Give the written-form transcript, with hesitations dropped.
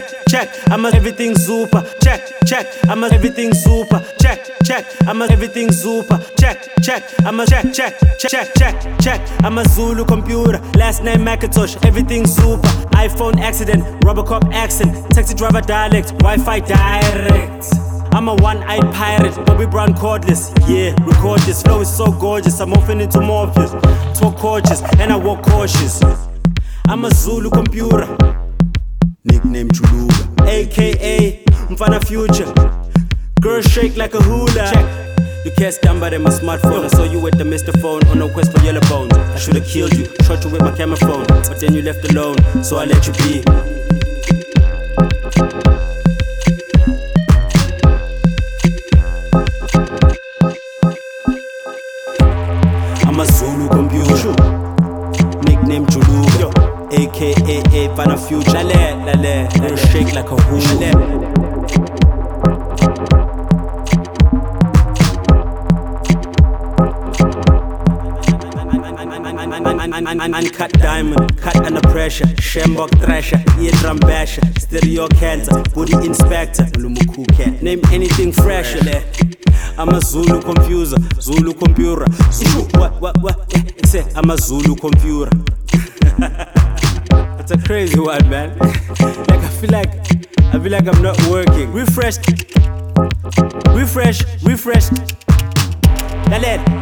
check, I'm a everything super. Check, I'm a everything super. Check, I'm a everything super. Check, I'm a check, I'm a Zulu computer. Last name Macintosh, everything super. iPhone accident, Robocop accent, taxi driver dialect, Wi-Fi direct. I'm a one-eyed pirate, Bobby Brown cordless. Yeah, record this, flow is so gorgeous. I'm morphing into Morpheus, talk gorgeous, and I walk cautious. I'm a Zulu computer, nickname Chuluga, aka Mfana Future. Girl shake like a hula. Check. You can't stand by them, my smartphone. I saw you with the Mr. Phone on a quest for yellow bones. I should've killed you, shot you with my camera phone, but then you left alone, so I let you be. I'm a Zulu computer, nickname Chuluga, aka Mfana Future. Lale, girl shake like a hula. Uncut diamond, cut under pressure. Shembok thrasher, eardrum basher. Stereo cancer, booty inspector. Lumuku cat, name anything fresher. I'm a Zulu confuser, Zulu computer. Zulu, what? Say, I'm a Zulu computer. It's a crazy one, man. Like I feel like I'm not working. Refresh. That